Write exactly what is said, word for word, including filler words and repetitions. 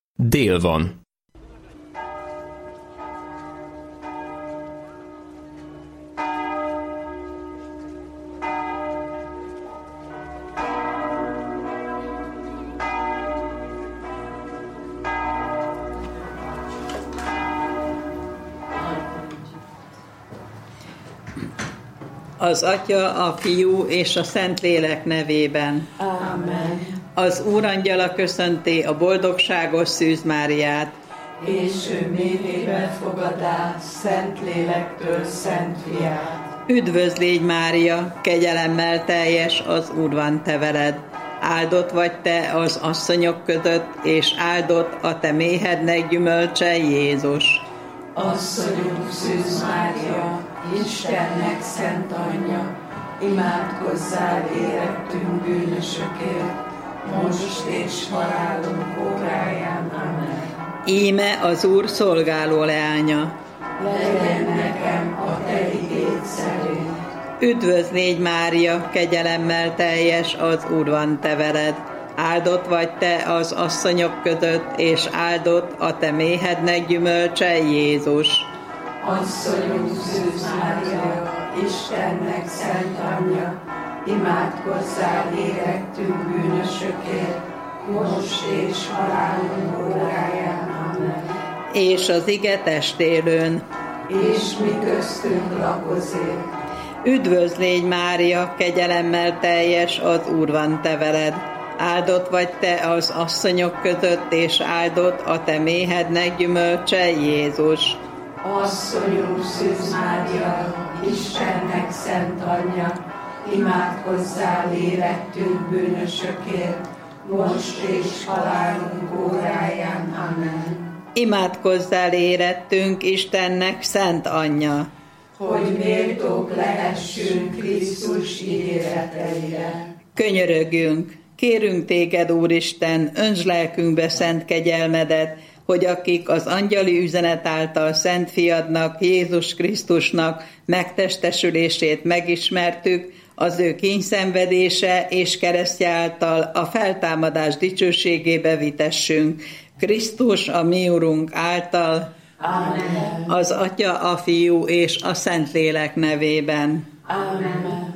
Dél van. Az Atya, a Fiú és a Szentlélek nevében. Amen. Az Úrangyala köszönti a boldogságos Szűz Máriát. És ő méhébe fogadá Szentlélektől Szent Fiát. Üdvözl légy, Mária, kegyelemmel teljes, az Úr van te veled. Áldott vagy te az asszonyok között, és áldott a te méhednek gyümölcse, Jézus. Asszonyunk Szűz Mária, Istennek szent anyja, imádkozzál érettünk bűnösökért, most és halálunk óráján. Amen. Íme az Úr szolgáló leánya. Legyen nekem a te igéd szerint. Üdvözl légy, Mária, kegyelemmel teljes, az Úr van te veled. Áldott vagy te az asszonyok között, és áldott a te méhednek gyümölcse, Jézus. Asszonyunk Szűz Mária, Istennek szent anyja, imádkozzál érettünk bűnösökért, most és halálunk óráján. Amen. És az ige testélőn. És mi köztünk lakozik. Üdvözl légy, Mária, kegyelemmel teljes, az Úr van te veled. Áldott vagy te az asszonyok között, és áldott a te méhednek gyümölcse, Jézus. Asszonyunk Szűz Mária, Istennek szent anyja, imádkozzál érettünk bűnösökért, most és halálunk óráján. Amen. Imádkozzál érettünk, Istennek szent anyja, hogy méltók lehessünk Krisztus ígéreteire. Könyörögjünk, kérünk téged, Úristen, öntsd lelkünkbe szent kegyelmedet, hogy akik az angyali üzenet által Szent Fiadnak, Jézus Krisztusnak megtestesülését megismertük, az ő kínszenvedése és keresztje által a feltámadás dicsőségébe vitessünk. Krisztus, a mi Urunk által, Amen. Az Atya, a Fiú és a Szentlélek nevében. Amen.